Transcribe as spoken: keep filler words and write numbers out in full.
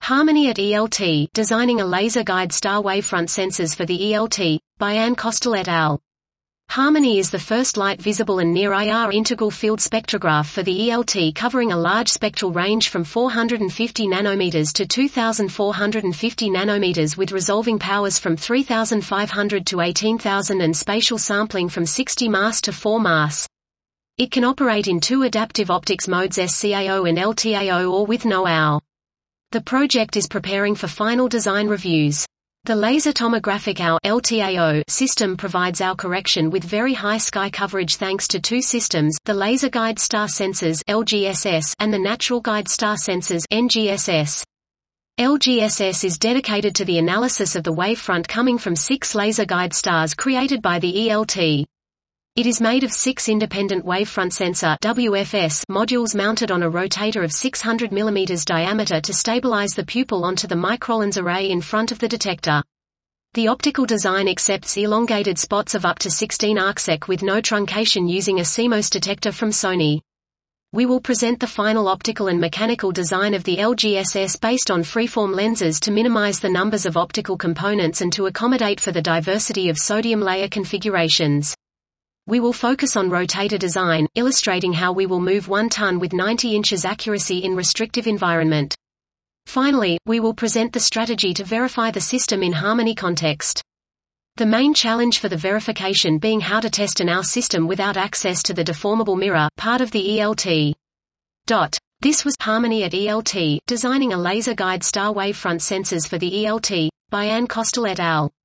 Harmony at E L T, Designing a Laser Guide Star Wavefront Sensors for the E L T, by Anne Costel et al. Harmony is the first light visible and near I R integral field spectrograph for the E L T, covering a large spectral range from four hundred fifty nanometers to two thousand four hundred fifty nanometers with resolving powers from three thousand five hundred to eighteen thousand and spatial sampling from sixty mas to four mas. It can operate in two adaptive optics modes, S C A O and L T A O, or with no O W. The project is preparing for final design reviews. The Laser Tomographic O W L T A O system provides O W correction with very high sky coverage thanks to two systems, the Laser Guide Star Sensors L G S S and the Natural Guide Star Sensors N G S S. L G S S is dedicated to the analysis of the wavefront coming from six laser guide stars created by the E L T. It is made of six independent wavefront sensor W F S modules mounted on a rotator of six hundred millimeters diameter to stabilize the pupil onto the microlens array in front of the detector. The optical design accepts elongated spots of up to sixteen arcsec with no truncation using a C M O S detector from Sony. We will present the final optical and mechanical design of the L G S S based on freeform lenses to minimize the numbers of optical components and to accommodate for the diversity of sodium layer configurations. We will focus on rotator design, illustrating how we will move one ton with ninety inches accuracy in restrictive environment. Finally, we will present the strategy to verify the system in Harmony context. The main challenge for the verification being how to test an O W system without access to the deformable mirror, part of the E L T. Dot. This was Harmony at E L T, Designing a Laser Guide Star Wavefront Sensors for the E L T, by Anne Costel et al.